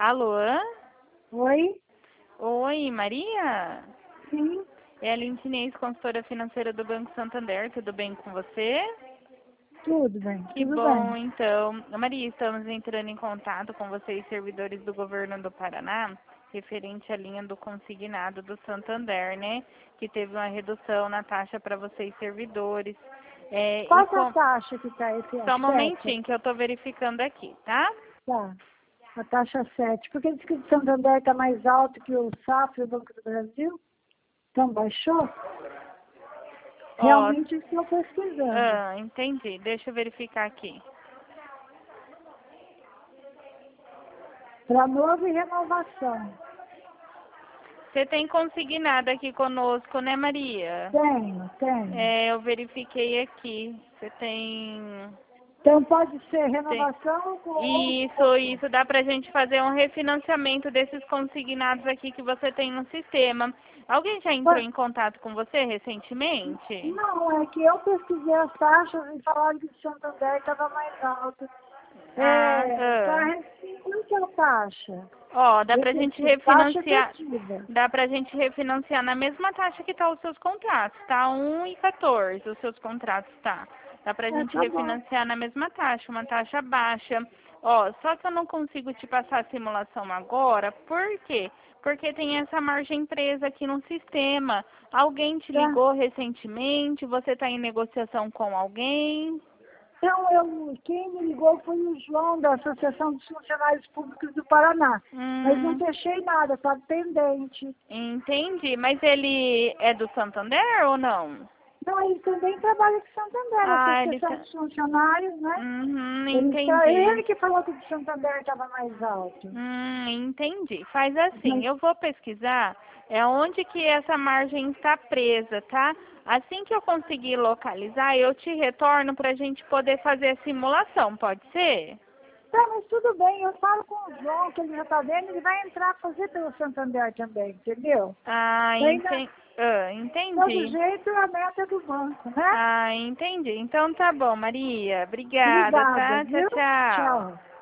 Alô? Oi? Oi, Maria? Sim, É a Lintinês, consultora financeira do Banco Santander. Tudo bem com você? tudo bem, Que tudo bom, bem. então. Maria, estamos entrando em contato com vocês, servidores do governo do Paraná, referente à linha do consignado do Santander, né? Que teve uma redução na taxa para vocês, servidores. Qual que é a taxa que está esse Só um 7? momentinho que eu estou verificando aqui, tá? Tá, a taxa 7. Porque diz que o Santander está mais alto que o Safra e o Banco do Brasil? Então baixou? Ó, Realmente estou pesquisando. entendi. Deixa eu verificar aqui. Para novo e renovação. Você tem consignado aqui conosco, né, Maria? Tenho. Eu verifiquei aqui. Você tem... Então pode ser tem... renovação com Isso. Dá pra gente fazer um refinanciamento desses consignados aqui que você tem no sistema. Alguém já entrou em contato com você recentemente? Não, é que eu pesquisei as taxas e falaram que o Santander estava mais alto. Quanto é a taxa? Ó, dá pra gente Taxa refinanciar. efetiva. Dá pra gente refinanciar na mesma taxa que tá os seus contratos, tá? 1,14 os seus contratos, tá? Dá pra gente Tá bom. refinanciar na mesma taxa, uma taxa baixa. Ó, só que eu não consigo te passar a simulação agora, por quê? Porque tem essa margem presa aqui no sistema. Alguém te Tá. ligou recentemente? Você tá em negociação com alguém? Então, quem me ligou foi o João, da Associação dos Funcionários Públicos do Paraná. Mas não Hum, fechei nada, tá pendente. entendi. Mas ele é do Santander ou não? Não, ele também trabalha com Santander, a Ah, ele Associação tá... dos Funcionários, né? Entendi. Ele que falou que o de Santander estava mais alto. Entendi. Faz assim, Mas, eu vou pesquisar onde que essa margem está presa, tá? Assim que eu conseguir localizar, eu te retorno para a gente poder fazer a simulação, pode ser? tá, mas tudo bem, eu falo com o João, que ele já está vendo, ele vai entrar fazer pelo Santander também, entendeu? Ah, Ainda, todo entendi. jeito, a meta é do banco, né? Ah, entendi. Então tá bom, Maria. Obrigada, Obrigada, tá? Tchau, viu? tchau. Tchau.